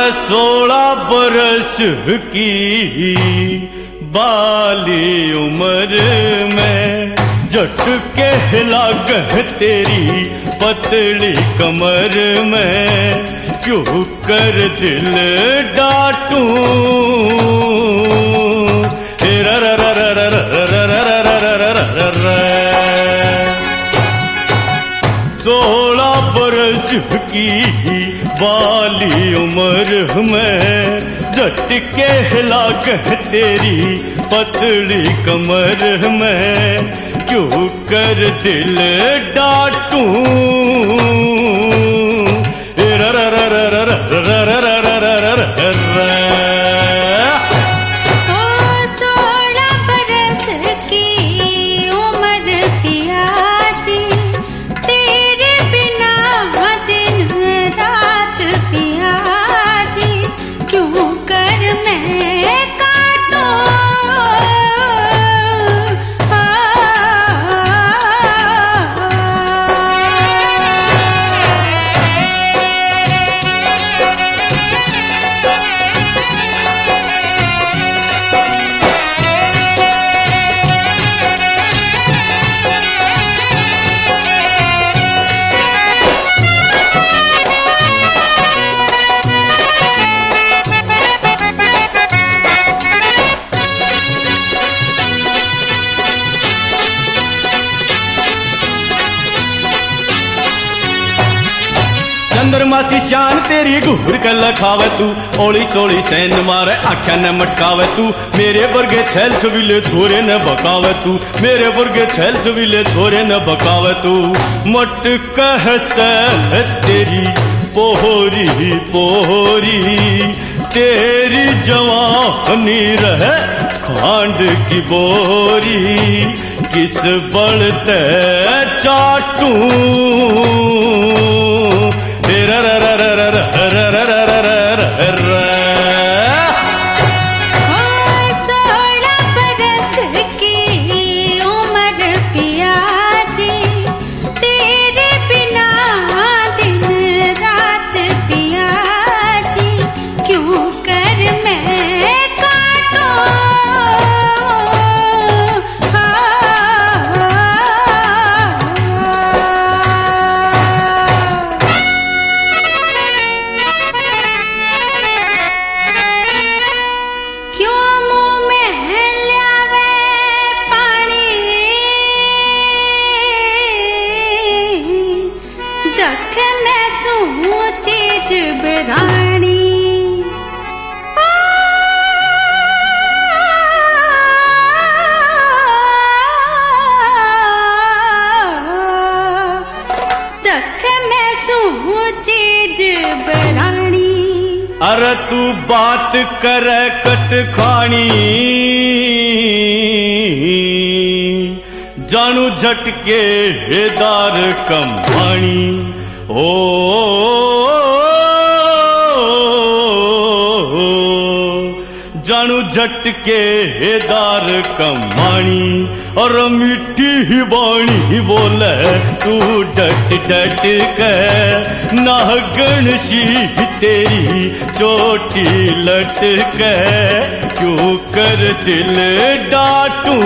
16 बरस की बाली उम्र में जट के लागह तेरी पतली कमर में क्यों कर दिल डांटूं 16 बरस की बाली उम्र में जट के लागह तेरी पतली कमर में क्यों कर दिल डांटूं चंद्रमा सी शान तेरी घूर कर लखावे तू ओली सोली सैन मारे आख्या न मटकावे तू मेरे वर्गे छैल छबीले छोरे न बकावे तू मेरे वर्गे छैल छबीले छोरे न बकावे तू मटकह से तेरी पोहरी पोहरी तेरी जवानी रहे खांड की बोरी किस बलते चाटूं अरे तू बात करे कट खानी जानू झटके दार कमानी ओ जानू झटके दार कमानी और मिट्टी ही बाणी बोले तू डट डट के नागण सी तेरी चोटी लट के क्यों कर दिल डांटूं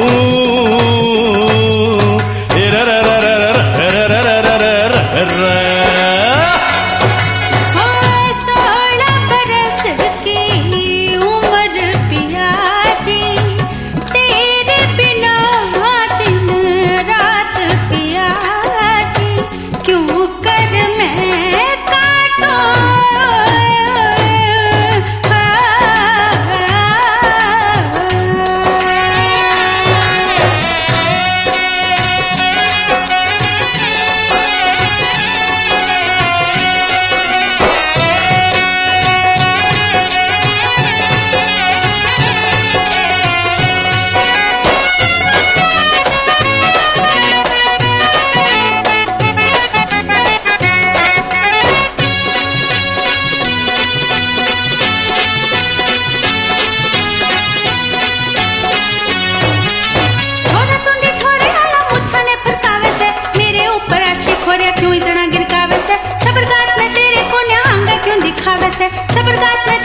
क्यों इतना गिरकावे से सबरगाट में तेरे को न्यांगा क्यों दिखावे से सबरगाट में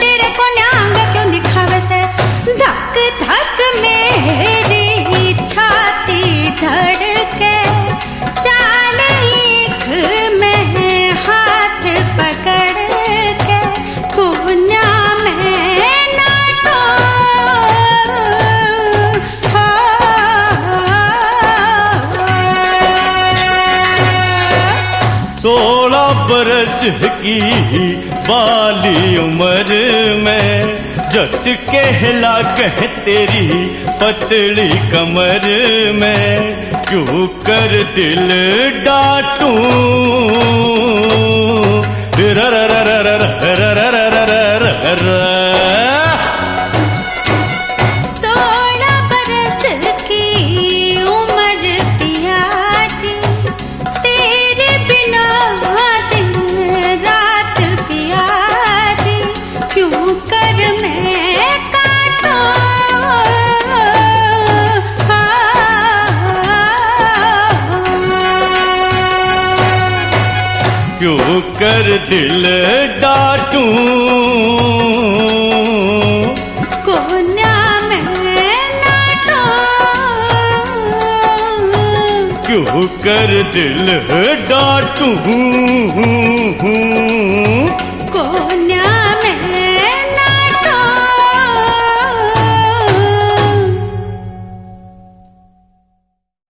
16 बरस की बाली उम्र में जट कहला कह तेरी पतली कमर में क्यों कर दिल डांटूं क्यों कर दिल डांटूं कोन्या में नाटूं क्यों कर दिल डांटूं कोन्या